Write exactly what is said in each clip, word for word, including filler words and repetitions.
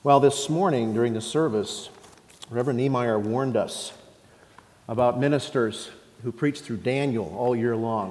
Well, this morning during the service, Reverend Niemeyer warned us about ministers who preach through Daniel all year long.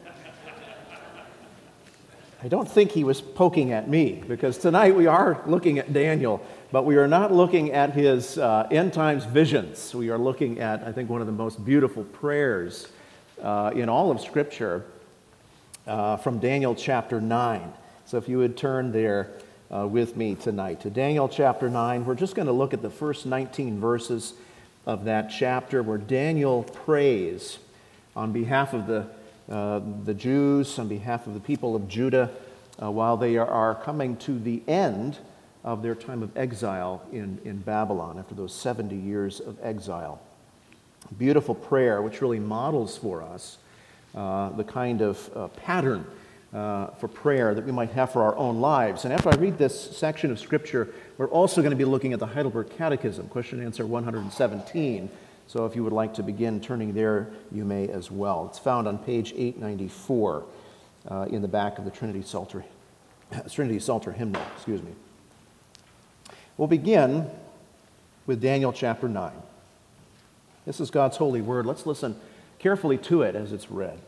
I don't think he was poking at me, because tonight we are looking at Daniel, but we are not looking at his uh, end times visions. We are looking at, I think, one of the most beautiful prayers uh, in all of Scripture uh, from Daniel chapter nine. So if you would turn there uh, with me tonight to Daniel chapter nine, we're just going to look at the first nineteen verses of that chapter where Daniel prays on behalf of the Uh, the Jews, on behalf of the people of Judah, uh, while they are, are coming to the end of their time of exile in, in Babylon, after those seventy years of exile. A beautiful prayer which really models for us uh, the kind of uh, pattern uh, for prayer that we might have for our own lives. And after I read this section of Scripture, we're also going to be looking at the Heidelberg Catechism, question and answer one hundred seventeen. So if you would like to begin turning there, you may as well. It's found on page eight ninety-four uh, in the back of the Trinity Psalter, Trinity Psalter hymnal. Excuse me. We'll begin with Daniel chapter nine. This is God's holy word. Let's listen carefully to it as it's read.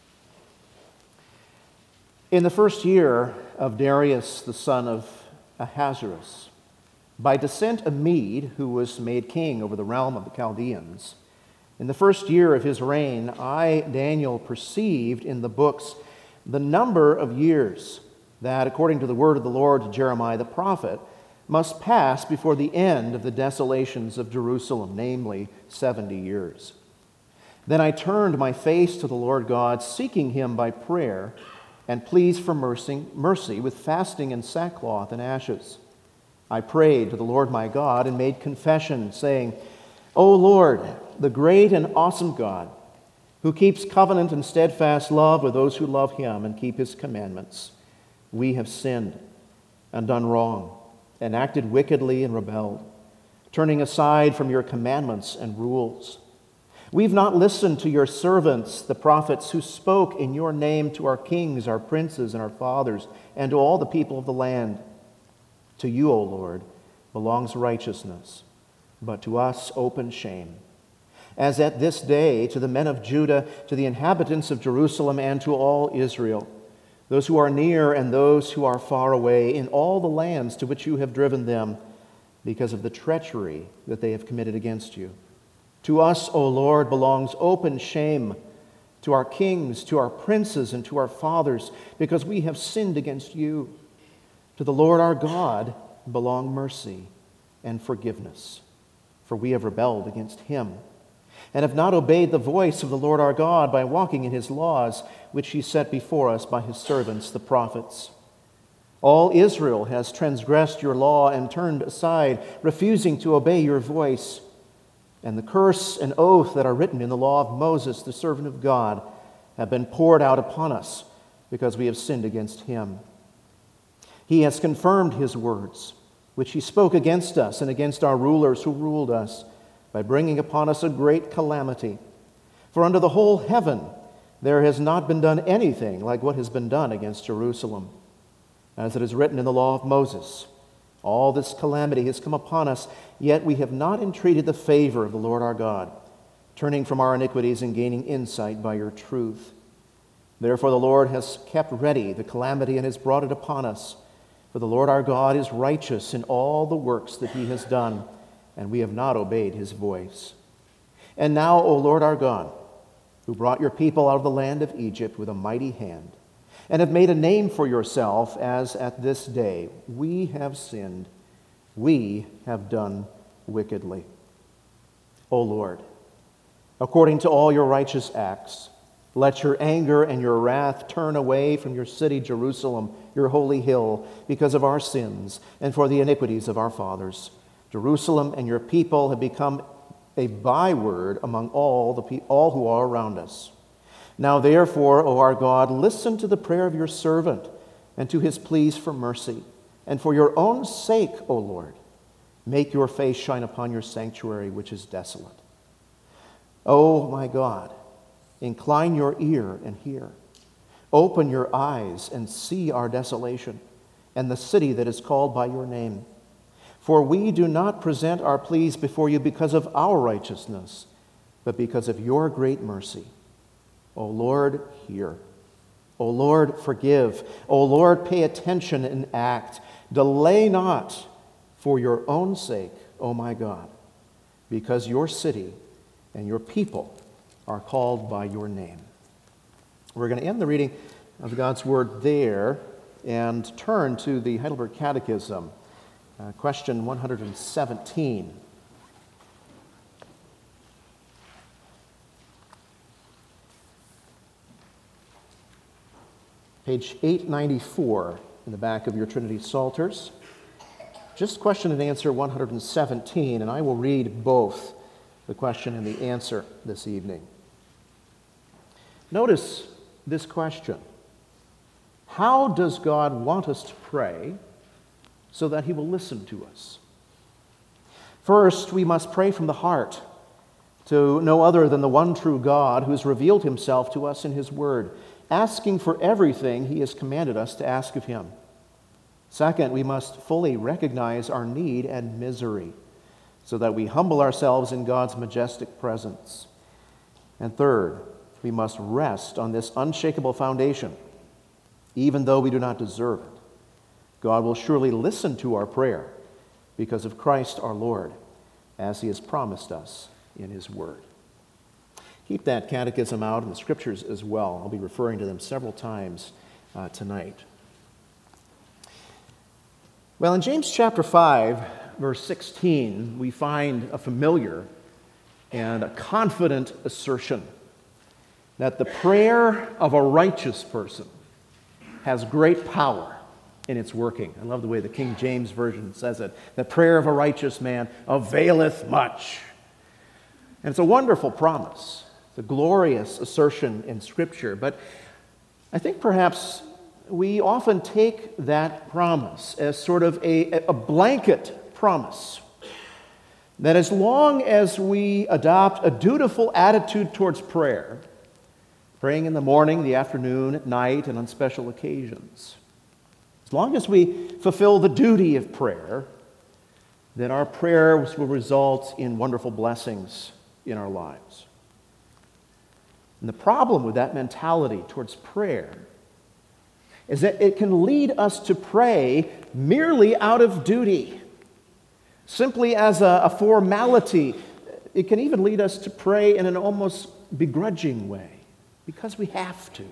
In the first year of Darius, the son of Ahasuerus, by descent a Mede, who was made king over the realm of the Chaldeans, in the first year of his reign, I, Daniel, perceived in the books the number of years that, according to the word of the Lord to Jeremiah the prophet, must pass before the end of the desolations of Jerusalem, namely seventy years. Then I turned my face to the Lord God, seeking him by prayer and pleas for mercy, mercy with fasting and sackcloth and ashes. I prayed to the Lord my God and made confession, saying, O Lord, the great and awesome God, who keeps covenant and steadfast love with those who love him and keep his commandments, we have sinned and done wrong and acted wickedly and rebelled, turning aside from your commandments and rules. We've not listened to your servants, the prophets, who spoke in your name to our kings, our princes, and our fathers, and to all the people of the land. To you, O Lord, belongs righteousness, but to us open shame. As at this day, to the men of Judah, to the inhabitants of Jerusalem, and to all Israel, those who are near and those who are far away, in all the lands to which you have driven them, because of the treachery that they have committed against you. To us, O Lord, belongs open shame, to our kings, to our princes, and to our fathers, because we have sinned against you. To the Lord our God belong mercy and forgiveness, for we have rebelled against him, and have not obeyed the voice of the Lord our God by walking in his laws, which he set before us by his servants the prophets. All Israel has transgressed your law and turned aside, refusing to obey your voice. And the curse and oath that are written in the law of Moses, the servant of God, have been poured out upon us, because we have sinned against him. He has confirmed his words, which he spoke against us and against our rulers who ruled us, by bringing upon us a great calamity. For under the whole heaven there has not been done anything like what has been done against Jerusalem. As it is written in the law of Moses, all this calamity has come upon us, yet we have not entreated the favor of the Lord our God, turning from our iniquities and gaining insight by your truth. Therefore the Lord has kept ready the calamity and has brought it upon us. For the Lord our God is righteous in all the works that he has done, and we have not obeyed his voice. And now, O Lord our God, who brought your people out of the land of Egypt with a mighty hand, and have made a name for yourself, as at this day, we have sinned, we have done wickedly. O Lord, according to all your righteous acts, let your anger and your wrath turn away from your city, Jerusalem, your holy hill, because of our sins and for the iniquities of our fathers. Jerusalem and your people have become a byword among all the pe- all who are around us. Now therefore, O our God, listen to the prayer of your servant and to his pleas for mercy. And for your own sake, O Lord, make your face shine upon your sanctuary, which is desolate. O my God, incline your ear and hear. Open your eyes and see our desolation, and the city that is called by your name. For we do not present our pleas before you because of our righteousness, but because of your great mercy. O Lord, hear. O Lord, forgive. O Lord, pay attention and act. Delay not for your own sake, O my God, because your city and your people are called by your name. We're going to end the reading of God's Word there and turn to the Heidelberg Catechism, uh, question one hundred seventeen. Page eight ninety-four in the back of your Trinity Psalters. Just question and answer one hundred seventeen, and I will read both the question and the answer this evening. Notice this question. How does God want us to pray so that he will listen to us? First, we must pray from the heart to no other than the one true God who has revealed himself to us in his word, asking for everything he has commanded us to ask of him. Second, we must fully recognize our need and misery so that we humble ourselves in God's majestic presence. And third, we must rest on this unshakable foundation. Even though we do not deserve it, God will surely listen to our prayer because of Christ our Lord, as he has promised us in his word. Keep that catechism out in the scriptures as well. I'll be referring to them several times uh, tonight. Well, in James chapter five, verse sixteen, we find a familiar and a confident assertion that the prayer of a righteous person has great power in its working. I love the way the King James Version says it. The prayer of a righteous man availeth much. And it's a wonderful promise. It's a glorious assertion in Scripture. But I think perhaps we often take that promise as sort of a, a blanket promise. That as long as we adopt a dutiful attitude towards prayer, praying in the morning, the afternoon, at night, and on special occasions, as long as we fulfill the duty of prayer, then our prayers will result in wonderful blessings in our lives. And the problem with that mentality towards prayer is that it can lead us to pray merely out of duty, simply as a, a formality. It can even lead us to pray in an almost begrudging way, because we have to.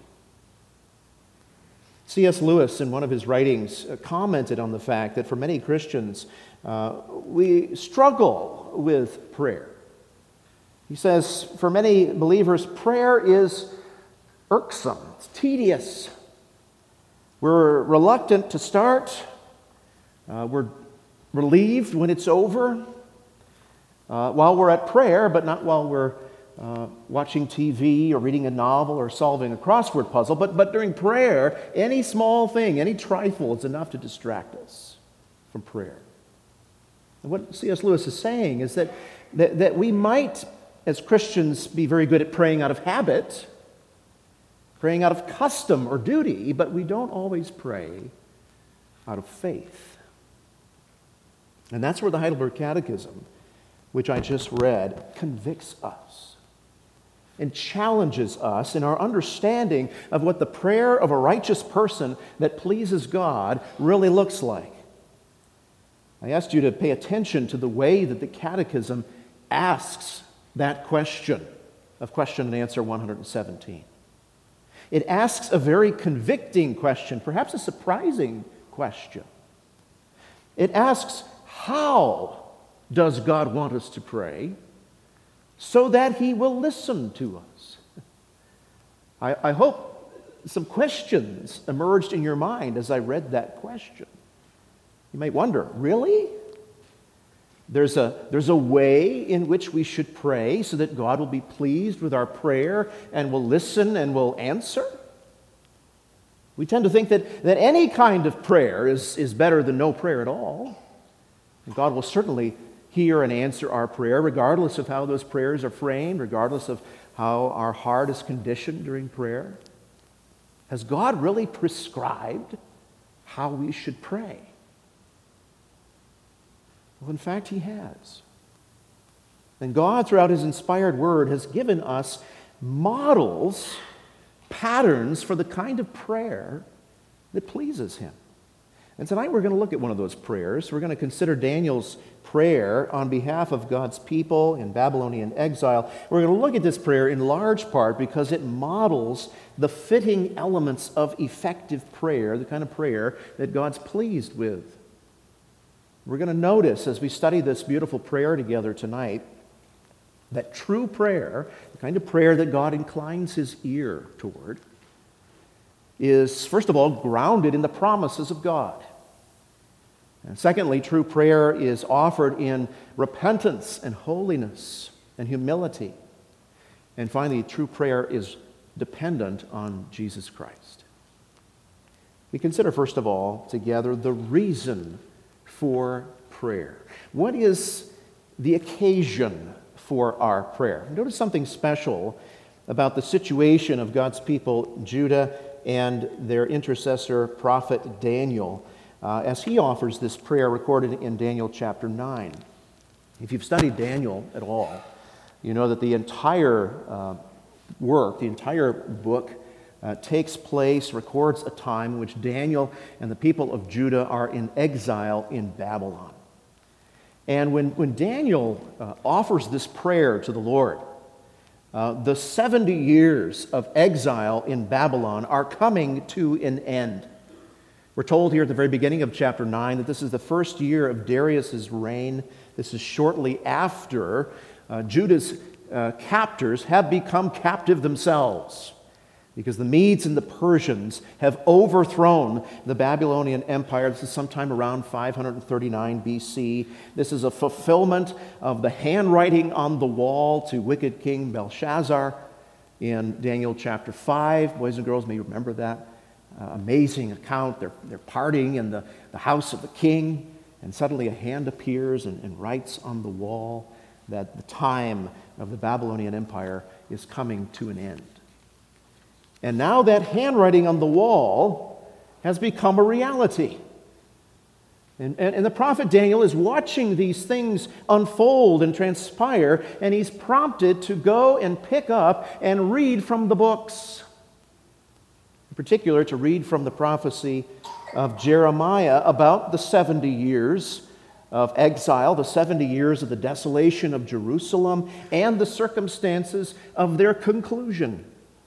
C S Lewis, in one of his writings, commented on the fact that for many Christians, uh, we struggle with prayer. He says, for many believers, prayer is irksome, it's tedious. We're reluctant to start. Uh, we're relieved when it's over. Uh, while we're at prayer, but not while we're Uh, watching T V or reading a novel or solving a crossword puzzle, but, but during prayer, any small thing, any trifle is enough to distract us from prayer. And what C S Lewis is saying is that, that, that we might, as Christians, be very good at praying out of habit, praying out of custom or duty, but we don't always pray out of faith. And that's where the Heidelberg Catechism, which I just read, convicts us and challenges us in our understanding of what the prayer of a righteous person that pleases God really looks like. I asked you to pay attention to the way that the Catechism asks that question of question and answer one hundred seventeen. It asks a very convicting question, perhaps a surprising question. It asks, how does God want us to pray so that he will listen to us? I, I hope some questions emerged in your mind as I read that question. You might wonder, really? There's a, there's a way in which we should pray so that God will be pleased with our prayer and will listen and will answer? We tend to think that, that any kind of prayer is, is better than no prayer at all. And God will certainly hear and answer our prayer, regardless of how those prayers are framed, regardless of how our heart is conditioned during prayer. Has God really prescribed how we should pray? Well, in fact, he has. And God, throughout his inspired word, has given us models, patterns for the kind of prayer that pleases him. And tonight we're going to look at one of those prayers. We're going to consider Daniel's prayer on behalf of God's people in Babylonian exile. We're going to look at this prayer in large part because it models the fitting elements of effective prayer, the kind of prayer that God's pleased with. We're going to notice as we study this beautiful prayer together tonight that true prayer, the kind of prayer that God inclines his ear toward, is, first of all, grounded in the promises of God. And secondly, true prayer is offered in repentance and holiness and humility. And finally, true prayer is dependent on Jesus Christ. We consider, first of all, together, the reason for prayer. What is the occasion for our prayer? Notice something special about the situation of God's people, Judah, and their intercessor, prophet Daniel, uh, as he offers this prayer recorded in Daniel chapter nine. If you've studied Daniel at all, you know that the entire uh, work, the entire book, uh, takes place, records a time in which Daniel and the people of Judah are in exile in Babylon. And when, when Daniel uh, offers this prayer to the Lord, Uh, the seventy years of exile in Babylon are coming to an end. We're told here at the very beginning of chapter nine that this is the first year of Darius's reign. This is shortly after uh, Judah's uh, captors have become captive themselves, because the Medes and the Persians have overthrown the Babylonian Empire. This is sometime around five thirty-nine B C. This is a fulfillment of the handwriting on the wall to wicked King Belshazzar in Daniel chapter five. Boys and girls may remember that uh, amazing account. They're, they're partying in the, the house of the king, and suddenly a hand appears and, and writes on the wall that the time of the Babylonian Empire is coming to an end. And now that handwriting on the wall has become a reality. And, and, and the prophet Daniel is watching these things unfold and transpire, and he's prompted to go and pick up and read from the books. In particular, to read from the prophecy of Jeremiah about the seventy years of exile, the seventy years of the desolation of Jerusalem, and the circumstances of their conclusion.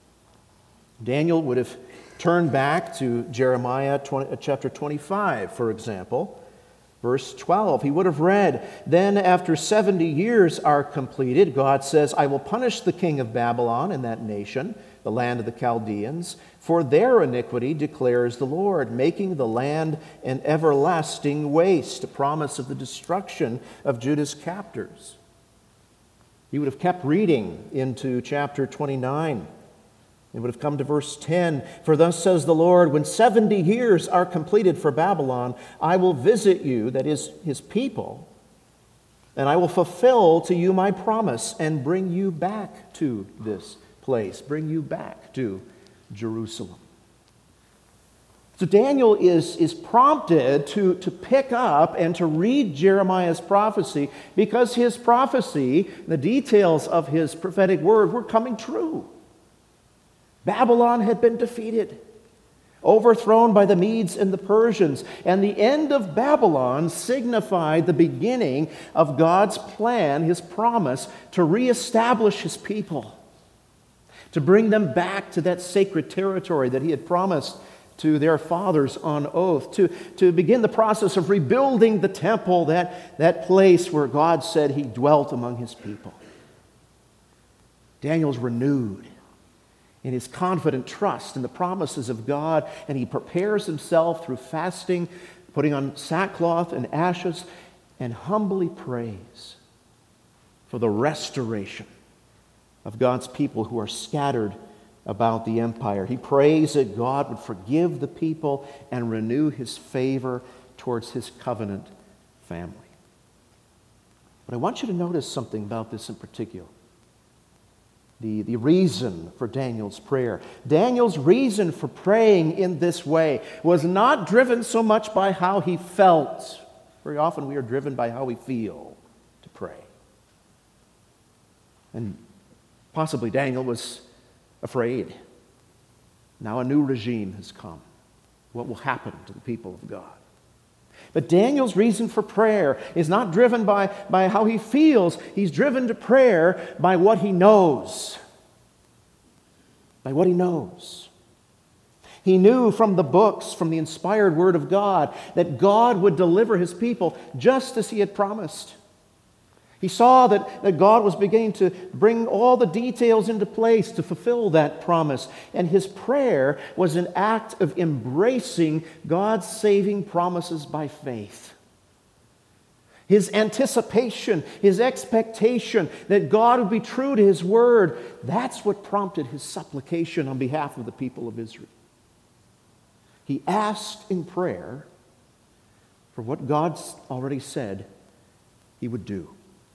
Daniel would have turned back to Jeremiah twenty, chapter twenty-five, for example, verse twelve. He would have read, "Then after seventy years are completed, God says, I will punish the king of Babylon and that nation, the land of the Chaldeans, for their iniquity, declares the Lord, making the land an everlasting waste," a promise of the destruction of Judah's captors. He would have kept reading into chapter twenty-nine. It would have come to verse ten. "For thus says the Lord, when seventy years are completed for Babylon, I will visit you," that is, his people, "and I will fulfill to you my promise and bring you back to this place," bring you back to Jerusalem. So Daniel is, is prompted to, to pick up and to read Jeremiah's prophecy because his prophecy, the details of his prophetic word, were coming true. Babylon had been defeated, overthrown by the Medes and the Persians, and the end of Babylon signified the beginning of God's plan, his promise, to reestablish his people, to bring them back to that sacred territory that he had promised to their fathers on oath, to, to begin the process of rebuilding the temple, that, that place where God said he dwelt among his people. Daniel's renewed in his confident trust in the promises of God, and he prepares himself through fasting, putting on sackcloth and ashes, and humbly prays for the restoration of God's people who are scattered about the empire. He prays that God would forgive the people and renew his favor towards his covenant family. But I want you to notice something about this in particular. The, the reason for Daniel's prayer. Daniel's reason for praying in this way was not driven so much by how he felt. Very often we are driven by how we feel to pray. And possibly Daniel was afraid. Now a new regime has come. What will happen to the people of God? But Daniel's reason for prayer is not driven by, by how he feels. He's driven to prayer by what he knows. By what he knows. He knew from the books, from the inspired Word of God, that God would deliver His people just as He had promised. He saw that, that God was beginning to bring all the details into place to fulfill that promise. And his prayer was an act of embracing God's saving promises by faith. His anticipation, his expectation that God would be true to His word, that's what prompted his supplication on behalf of the people of Israel. He asked in prayer for what God's already said He would do.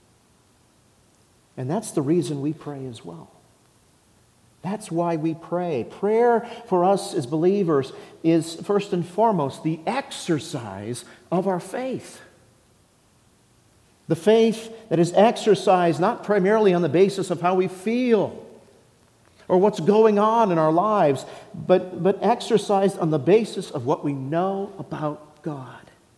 And that's the reason we pray as well. That's why we pray. Prayer for us as believers is first and foremost the exercise of our faith. The faith that is exercised not primarily on the basis of how we feel or what's going on in our lives, but, but exercised on the basis of what we know about God.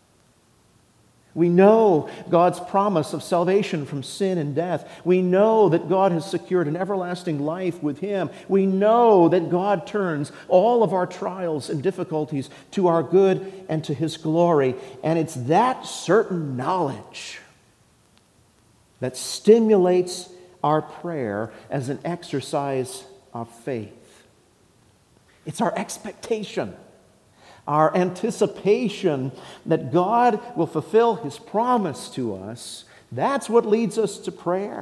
We know God's promise of salvation from sin and death. We know that God has secured an everlasting life with Him. We know that God turns all of our trials and difficulties to our good and to His glory. And it's that certain knowledge that stimulates our prayer as an exercise of faith. It's our expectation, our anticipation that God will fulfill His promise to us. That's what leads us to prayer.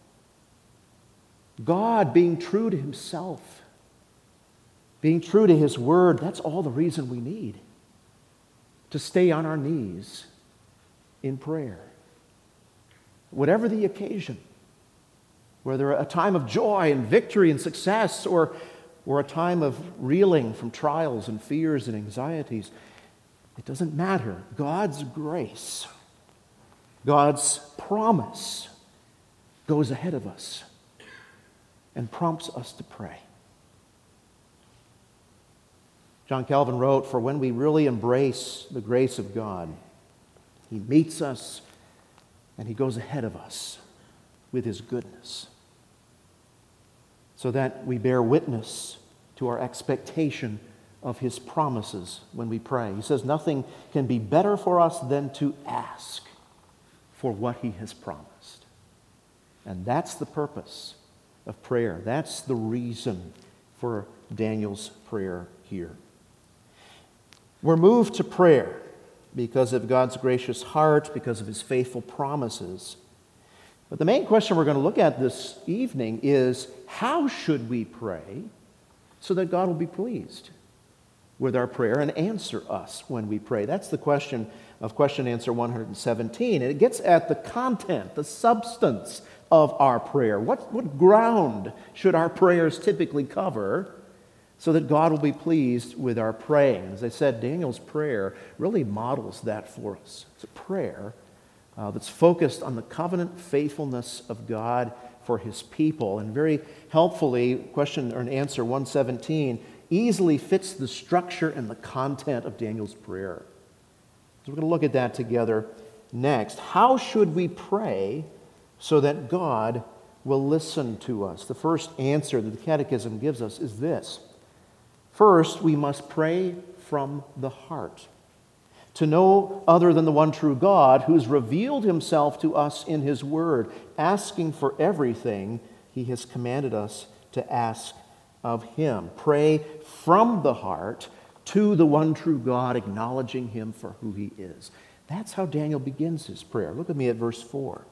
God being true to Himself, being true to His word, that's all the reason we need to stay on our knees in prayer. Whatever the occasion, whether a time of joy and victory and success or or a time of reeling from trials and fears and anxieties, it doesn't matter. God's grace, God's promise goes ahead of us and prompts us to pray. John Calvin wrote, "For when we really embrace the grace of God, He meets us and He goes ahead of us with His goodness, so that we bear witness to our expectation of His promises when we pray." He says, "Nothing can be better for us than to ask for what He has promised." And that's the purpose of prayer. That's the reason for Daniel's prayer here. We're moved to prayer because of God's gracious heart, because of His faithful promises. But the main question we're going to look at this evening is, how should we pray so that God will be pleased with our prayer and answer us when we pray? That's the question of question answer one hundred seventeen. And it gets at the content, the substance of our prayer. What, what ground should our prayers typically cover so that God will be pleased with our praying? As I said, Daniel's prayer really models that for us. It's a prayer Uh, that's focused on the covenant faithfulness of God for His people. And very helpfully, question and answer one seventeen easily fits the structure and the content of Daniel's prayer. So we're going to look at that together next. How should we pray so that God will listen to us? The first answer that the Catechism gives us is this. First, we must pray from the heart, to no other than the one true God, who's revealed Himself to us in His word, asking for everything He has commanded us to ask of Him. Pray from the heart to the one true God, acknowledging Him for who He is. That's how Daniel begins his prayer. Look at me at verse four.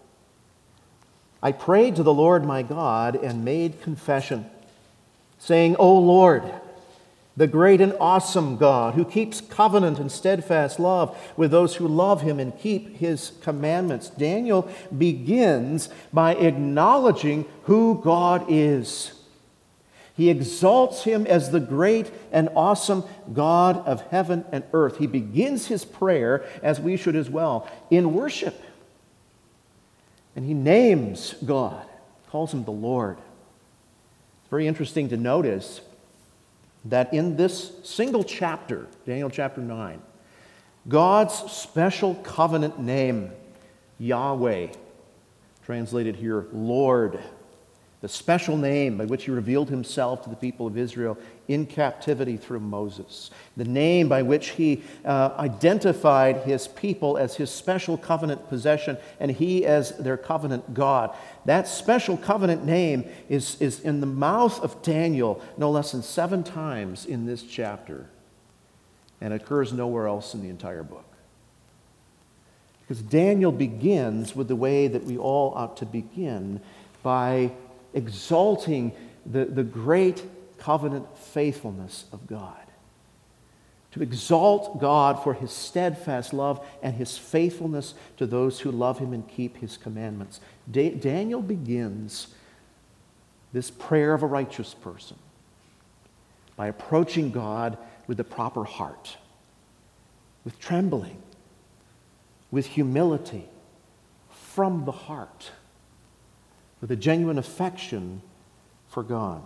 "I prayed to the Lord my God and made confession, saying, O Lord, the great and awesome God, who keeps covenant and steadfast love with those who love Him and keep His commandments." Daniel begins by acknowledging who God is. He exalts him as the great and awesome God of heaven and earth. He begins his prayer, as we should as well, in worship. And he names God, calls him the Lord. It's very interesting to notice that in this single chapter, Daniel chapter nine, God's special covenant name, Yahweh, translated here, Lord, the special name by which he revealed himself to the people of Israel in captivity through Moses, the name by which he uh, identified his people as his special covenant possession and he as their covenant God. That special covenant name is, is in the mouth of Daniel no less than seven times in this chapter, and occurs nowhere else in the entire book. Because Daniel begins with the way that we all ought to begin, by exalting the, the great covenant faithfulness of God. To exalt God for his steadfast love and his faithfulness to those who love him and keep his commandments. Da- Daniel begins this prayer of a righteous person by approaching God with the proper heart, with trembling, with humility, from the heart, with a genuine affection for God.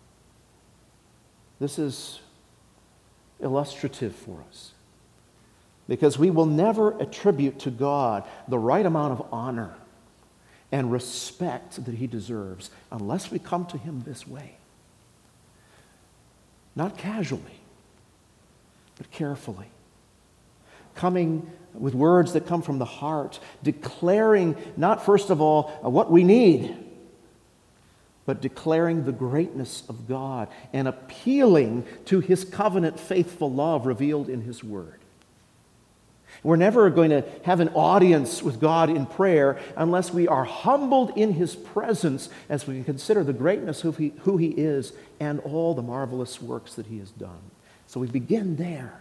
This is illustrative for us, because we will never attribute to God the right amount of honor and respect that he deserves unless we come to him this way. Not casually, but carefully. Coming with words that come from the heart, declaring not first of all what we need, but declaring the greatness of God and appealing to his covenant faithful love revealed in his word. We're never going to have an audience with God in prayer unless we are humbled in his presence as we consider the greatness of he, who he is and all the marvelous works that he has done. So we begin there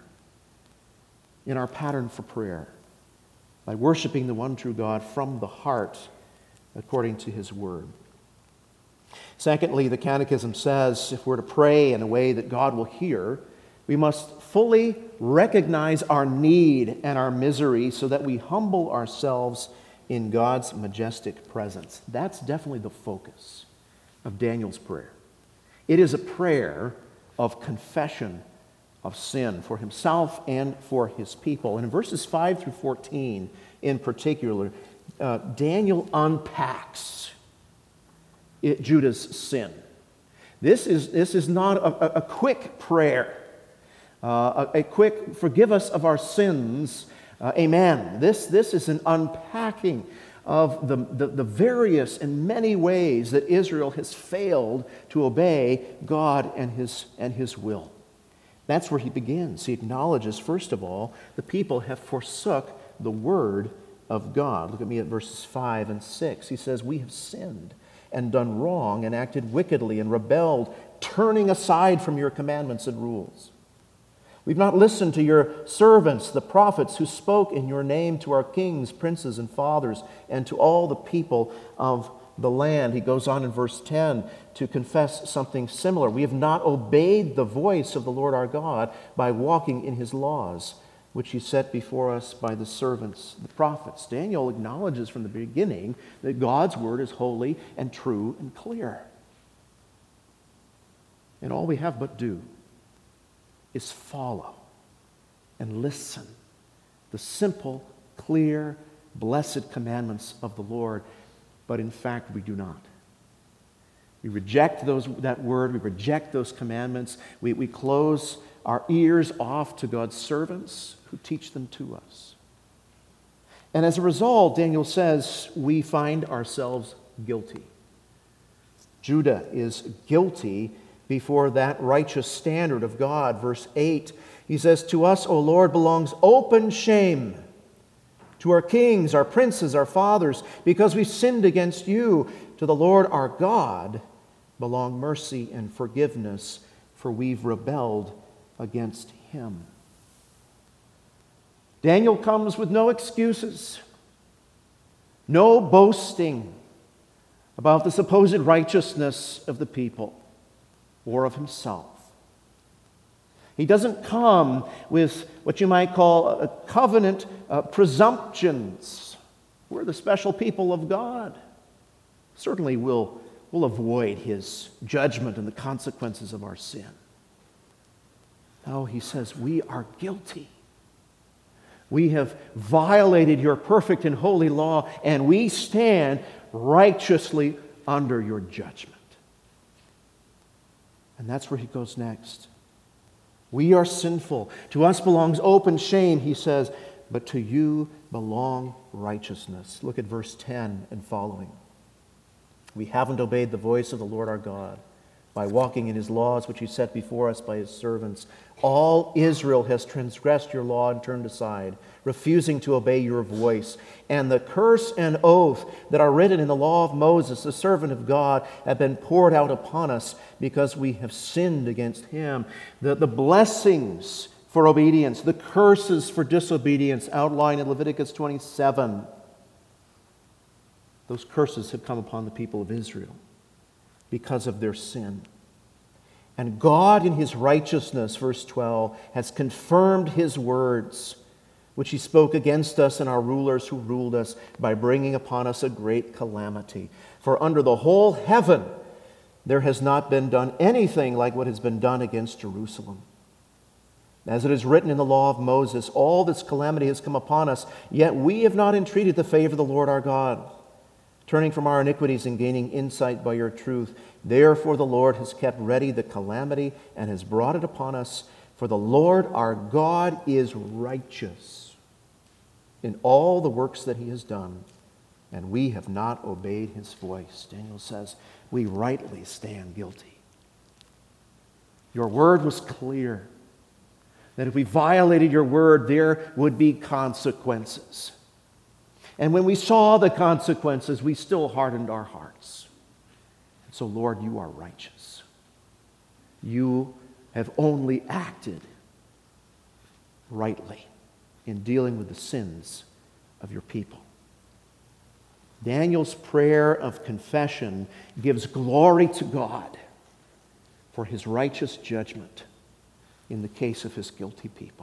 in our pattern for prayer, by worshiping the one true God from the heart according to his word. Secondly, the Catechism says if we're to pray in a way that God will hear, we must fully recognize our need and our misery so that we humble ourselves in God's majestic presence. That's definitely the focus of Daniel's prayer. It is a prayer of confession of sin for himself and for his people. And in verses five through fourteen in particular, uh, Daniel unpacks it, Judah's sin. This is, this is not a, a quick prayer, uh, a, a quick forgive us of our sins, uh, amen. This, this is an unpacking of the, the, the various and many ways that Israel has failed to obey God and his, and his will. That's where he begins. He acknowledges, first of all, the people have forsook the word of God. Look at me at verses five and six. He says, we have sinned and done wrong and acted wickedly and rebelled, turning aside from your commandments and rules. We've not listened to your servants, the prophets, who spoke in your name to our kings, princes, and fathers, and to all the people of the land. He goes on in verse ten to confess something similar. We have not obeyed the voice of the Lord our God by walking in his laws, which he set before us by the servants, the prophets. Daniel acknowledges from the beginning that God's word is holy and true and clear. And all we have but do is follow and listen the simple, clear, blessed commandments of the Lord. But in fact, we do not. We reject those, that word. We reject those commandments. We, we close our ears off to God's servants who teach them to us. And as a result, Daniel says, we find ourselves guilty. Judah is guilty before that righteous standard of God. Verse eight, he says, to us, O Lord, belongs open shame, to our kings, our princes, our fathers, because we sinned against you. To the Lord our God belong mercy and forgiveness, for we've rebelled against him. Daniel comes with no excuses, no boasting about the supposed righteousness of the people. or of himself. He doesn't come with what you might call a covenant uh, presumptions. We're the special people of God. Certainly we'll, we'll avoid his judgment and the consequences of our sin. No, he says we are guilty. We have violated your perfect and holy law, and we stand righteously under your judgment. And that's where he goes next. We are sinful. To us belongs open shame, he says, but to you belong righteousness. Look at verse ten and following. We haven't obeyed the voice of the Lord our God by walking in his laws, which he set before us by his servants. All Israel has transgressed your law and turned aside, refusing to obey your voice. And the curse and oath that are written in the law of Moses, the servant of God, have been poured out upon us because we have sinned against him. The, the blessings for obedience, the curses for disobedience outlined in Leviticus twenty-seven. Those curses have come upon the people of Israel because of their sin. And God in his righteousness, verse twelve, has confirmed his words, which he spoke against us and our rulers who ruled us, by bringing upon us a great calamity. For under the whole heaven there has not been done anything like what has been done against Jerusalem. As it is written in the law of Moses, all this calamity has come upon us, yet we have not entreated the favor of the Lord our God, turning from our iniquities and gaining insight by your truth. Therefore the Lord has kept ready the calamity and has brought it upon us. For the Lord our God is righteous in all the works that he has done, and we have not obeyed his voice. Daniel says, we rightly stand guilty. Your word was clear, that if we violated your word, there would be consequences. And when we saw the consequences, we still hardened our hearts. So, Lord, you are righteous. You have only acted rightly in dealing with the sins of your people. Daniel's prayer of confession gives glory to God for his righteous judgment in the case of his guilty people.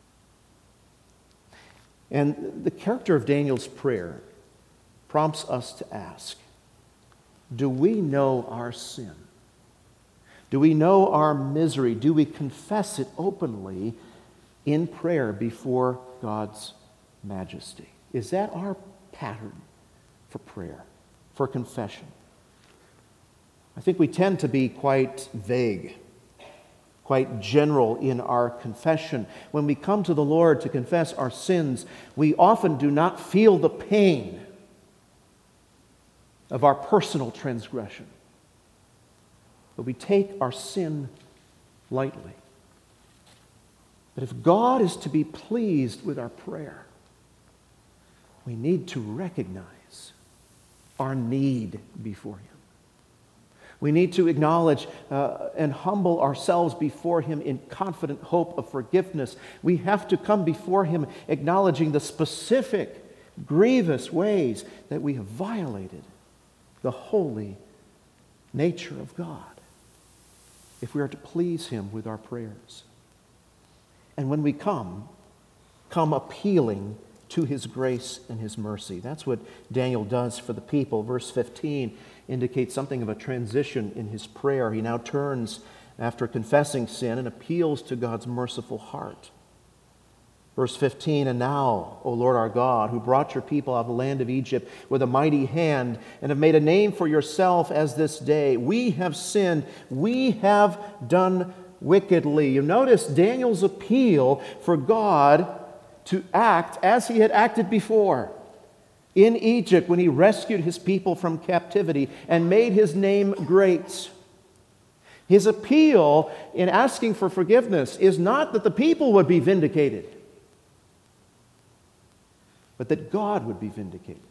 And the character of Daniel's prayer prompts us to ask, do we know our sin? Do we know our misery? Do we confess it openly in prayer before God's majesty? Is that our pattern for prayer, for confession? I think we tend to be quite vague, quite general in our confession. When we come to the Lord to confess our sins, we often do not feel the pain of our personal transgression, but we take our sin lightly. But if God is to be pleased with our prayer, we need to recognize our need before him. We need to acknowledge uh, and humble ourselves before him in confident hope of forgiveness. We have to come before him acknowledging the specific, grievous ways that we have violated the holy nature of God if we are to please him with our prayers. And when we come, come appealing to his grace and his mercy. That's what Daniel does for the people. Verse fifteen indicates something of a transition in his prayer. He now turns after confessing sin and appeals to God's merciful heart. Verse fifteen, and now, O Lord our God, who brought your people out of the land of Egypt with a mighty hand and have made a name for yourself as this day, we have sinned, we have done wickedly. You notice Daniel's appeal for God to act as he had acted before in Egypt when he rescued his people from captivity and made his name great. His appeal in asking for forgiveness is not that the people would be vindicated, but that God would be vindicated.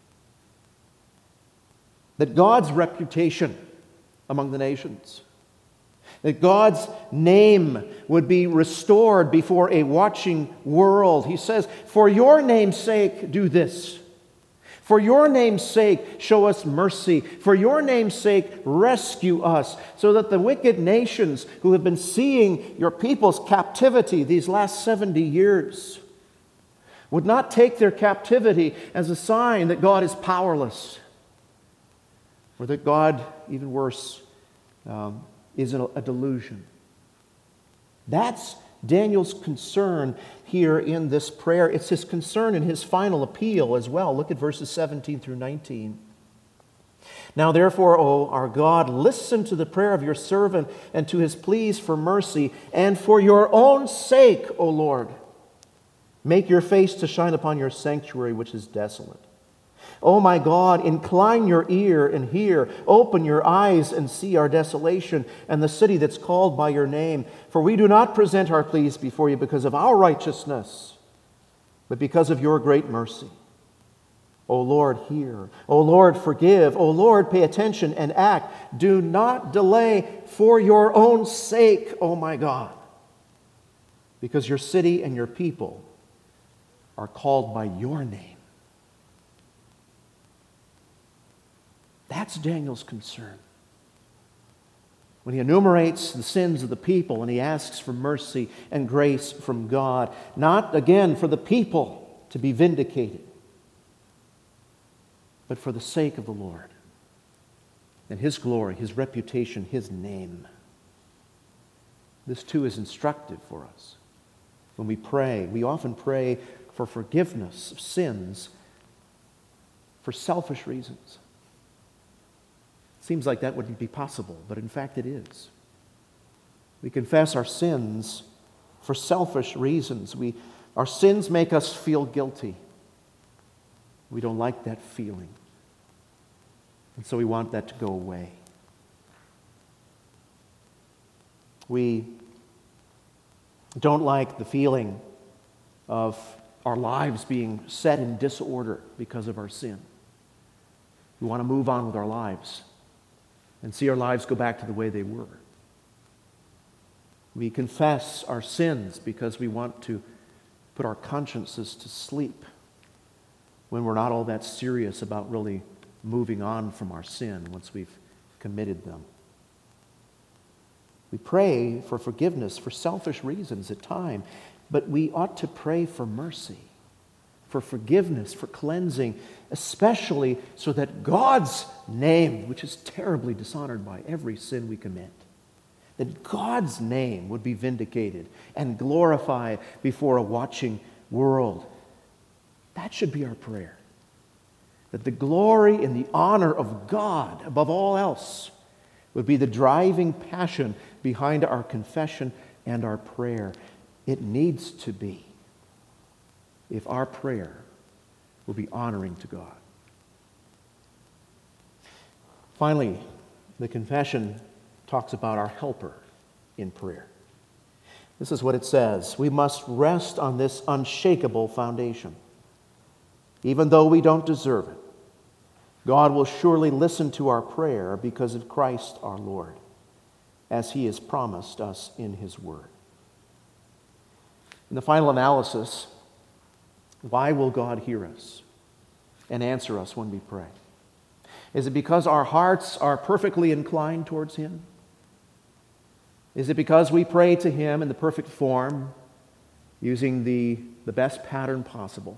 That God's reputation among the nations, that God's name would be restored before a watching world. He says, for your name's sake, do this. For your name's sake, show us mercy. For your name's sake, rescue us, so that the wicked nations who have been seeing your people's captivity these last seventy years would not take their captivity as a sign that God is powerless, or that God, even worse, um, is a, a delusion. That's Daniel's concern here in this prayer. It's his concern in his final appeal as well. Look at verses seventeen through nineteen. Now therefore, O our God, listen to the prayer of your servant and to his pleas for mercy, and for your own sake, O Lord, make your face to shine upon your sanctuary, which is desolate. O my God, incline your ear and hear. Open your eyes and see our desolation and the city that's called by your name. For we do not present our pleas before you because of our righteousness, but because of your great mercy. O Lord, hear. O Lord, forgive. O Lord, pay attention and act. Do not delay for your own sake, O my God, because your city and your people are called by your name. That's Daniel's concern. When he enumerates the sins of the people and he asks for mercy and grace from God, not again for the people to be vindicated, but for the sake of the Lord and his glory, his reputation, his name. This too is instructive for us. When we pray, we often pray for forgiveness of sins for selfish reasons. Seems like that wouldn't be possible, but in fact it is. We confess our sins for selfish reasons. We, our sins make us feel guilty. We don't like that feeling. And so we want that to go away. We don't like the feeling of our lives being set in disorder because of our sin. We want to move on with our lives and see our lives go back to the way they were. We confess our sins because we want to put our consciences to sleep when we're not all that serious about really moving on from our sin once we've committed them. We pray for forgiveness for selfish reasons at times, but we ought to pray for mercy, for forgiveness, for cleansing, especially so that God's name, which is terribly dishonored by every sin we commit, that God's name would be vindicated and glorified before a watching world. That should be our prayer. That the glory and the honor of God, above all else, would be the driving passion behind our confession and our prayer. It needs to be, if our prayer will be honoring to God. Finally, the confession talks about our helper in prayer. This is what it says: we must rest on this unshakable foundation. Even though we don't deserve it, God will surely listen to our prayer because of Christ our Lord, as he has promised us in his word. In the final analysis, why will God hear us and answer us when we pray? Is it because our hearts are perfectly inclined towards him? Is it because we pray to him in the perfect form, using the, the best pattern possible?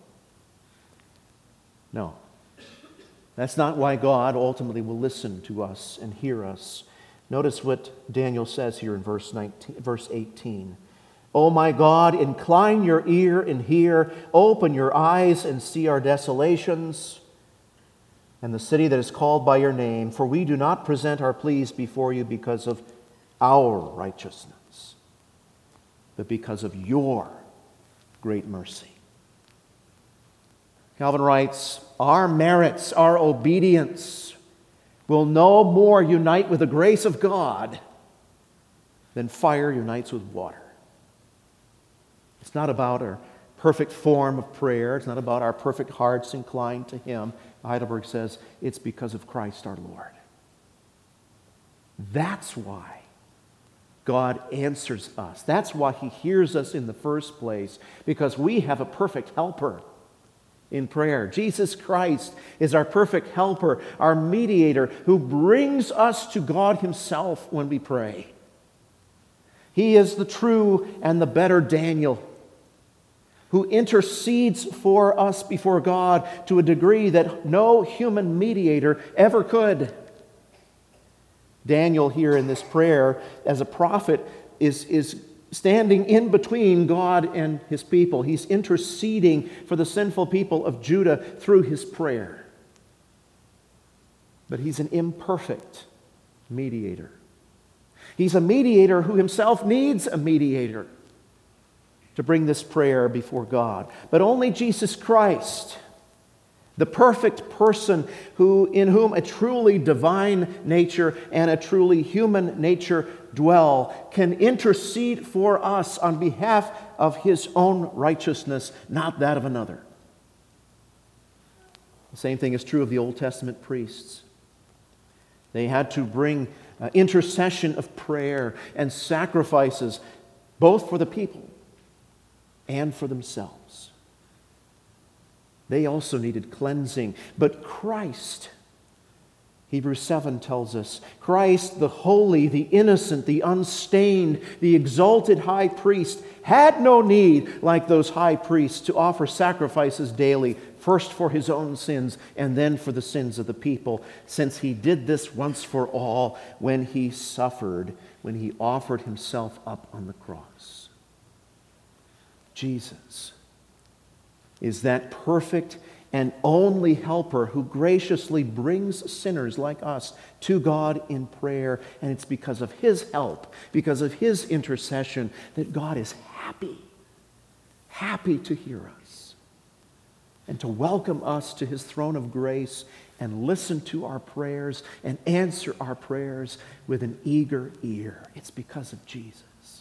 No. That's not why God ultimately will listen to us and hear us. Notice what Daniel says here in verse nineteen, verse eighteen. O my God, incline your ear and hear. Open your eyes and see our desolations and the city that is called by your name. For we do not present our pleas before you because of our righteousness, but because of your great mercy. Calvin writes, our merits, our obedience will no more unite with the grace of God than fire unites with water. It's not about our perfect form of prayer. It's not about our perfect hearts inclined to him. Heidelberg says it's because of Christ our Lord. That's why God answers us. That's why he hears us in the first place, because we have a perfect helper in prayer. Jesus Christ is our perfect helper, our mediator, who brings us to God himself when we pray. He is the true and the better Daniel, who intercedes for us before God to a degree that no human mediator ever could. Daniel here in this prayer, as a prophet, is, is standing in between God and his people. He's interceding for the sinful people of Judah through his prayer. But he's an imperfect mediator. He's a mediator who himself needs a mediator to bring this prayer before God. But only Jesus Christ, the perfect person who, in whom a truly divine nature and a truly human nature dwell, can intercede for us on behalf of his own righteousness, not that of another. The same thing is true of the Old Testament priests. They had to bring uh, intercession of prayer and sacrifices, both for the people and for themselves. They also needed cleansing. But Christ, Hebrews seven tells us, Christ, the holy, the innocent, the unstained, the exalted high priest, had no need, like those high priests, to offer sacrifices daily, first for his own sins and then for the sins of the people, since he did this once for all when he suffered, when he offered himself up on the cross. Jesus is that perfect and only helper who graciously brings sinners like us to God in prayer. And it's because of his help, because of his intercession, that God is happy, happy to hear us and to welcome us to his throne of grace and listen to our prayers and answer our prayers with an eager ear. It's because of Jesus.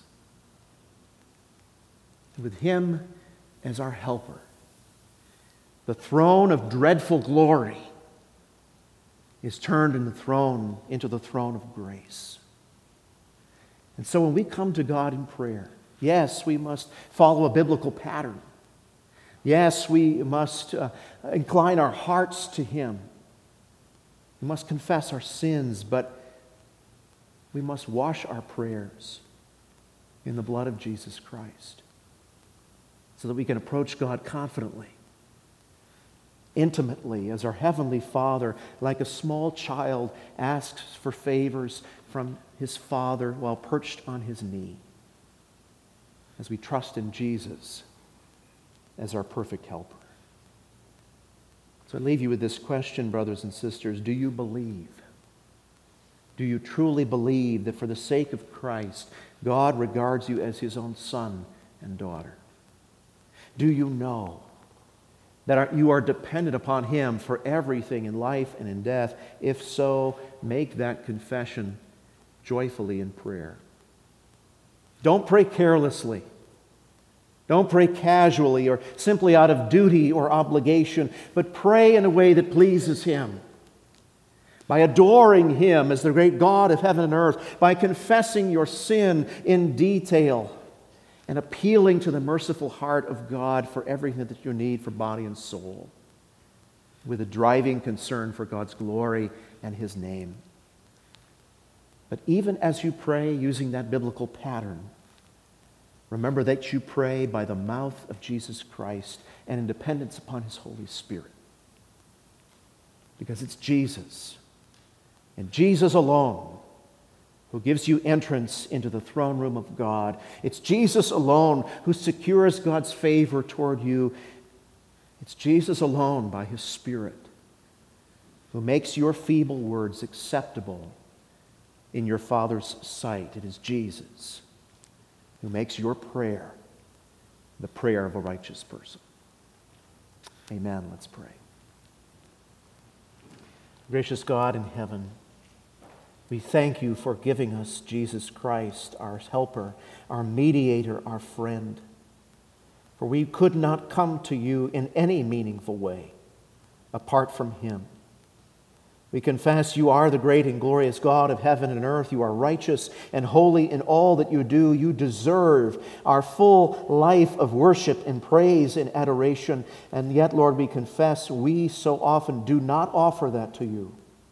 With him as our helper, the throne of dreadful glory is turned in the throne into the throne of grace. And so when we come to God in prayer, yes, we must follow a biblical pattern. Yes, we must uh, incline our hearts to him. We must confess our sins, but we must wash our prayers in the blood of Jesus Christ so that we can approach God confidently, intimately, as our Heavenly Father, like a small child, asks for favors from his Father while perched on his knee, as we trust in Jesus as our perfect helper. So I leave you with this question, brothers and sisters. Do you believe? Do you truly believe that for the sake of Christ, God regards you as his own son and daughter? Do you know that you are dependent upon him for everything in life and in death? If so, make that confession joyfully in prayer. Don't pray carelessly. Don't pray casually or simply out of duty or obligation, but pray in a way that pleases him. By adoring him as the great God of heaven and earth, by confessing your sin in detail, and appealing to the merciful heart of God for everything that you need for body and soul, with a driving concern for God's glory and his name. But even as you pray using that biblical pattern, remember that you pray by the mouth of Jesus Christ and in dependence upon his Holy Spirit. Because it's Jesus, and Jesus alone, who gives you entrance into the throne room of God. It's Jesus alone who secures God's favor toward you. It's Jesus alone by his Spirit who makes your feeble words acceptable in your Father's sight. It is Jesus who makes your prayer the prayer of a righteous person. Amen. Let's pray. Gracious God in heaven, we thank you for giving us Jesus Christ, our helper, our mediator, our friend. For we could not come to you in any meaningful way apart from him. We confess you are the great and glorious God of heaven and earth. You are righteous and holy in all that you do. You deserve our full life of worship and praise and adoration. And yet, Lord, we confess we so often do not offer that to you.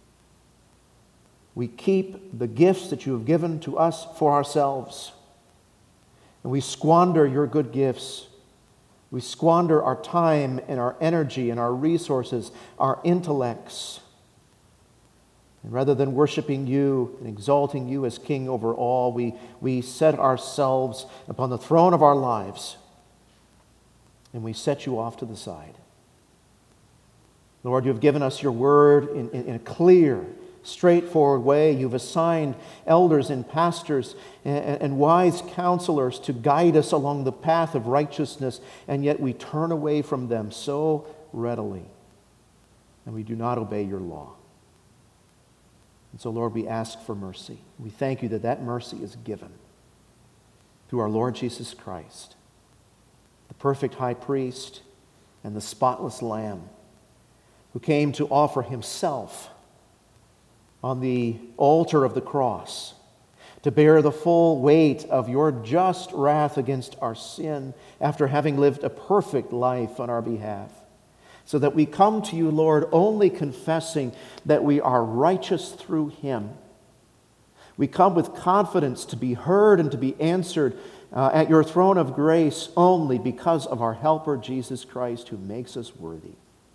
We keep the gifts that you have given to us for ourselves. And we squander your good gifts. We squander our time and our energy and our resources, our intellects. And rather than worshiping you and exalting you as King over all, we, we set ourselves upon the throne of our lives and we set you off to the side. Lord, you have given us your word in, in, in a clear, straightforward way. You've assigned elders and pastors and, and wise counselors to guide us along the path of righteousness, and yet we turn away from them so readily, and we do not obey your law. And so, Lord, we ask for mercy. We thank you that that mercy is given through our Lord Jesus Christ, the perfect high priest and the spotless Lamb, who came to offer himself on the altar of the cross to bear the full weight of your just wrath against our sin after having lived a perfect life on our behalf, so that we come to you, Lord, only confessing that we are righteous through him. We come with confidence to be heard and to be answered uh, at your throne of grace only because of our helper, Jesus Christ, who makes us worthy.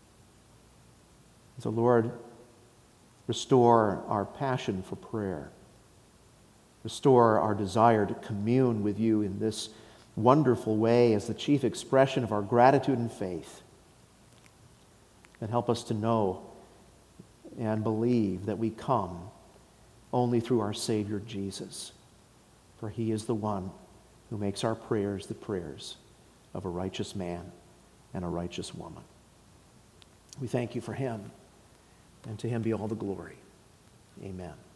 So, Lord, restore our passion for prayer. Restore our desire to commune with you in this wonderful way as the chief expression of our gratitude and faith. And help us to know and believe that we come only through our Savior Jesus. For he is the one who makes our prayers the prayers of a righteous man and a righteous woman. We thank you for him, and to him be all the glory. Amen.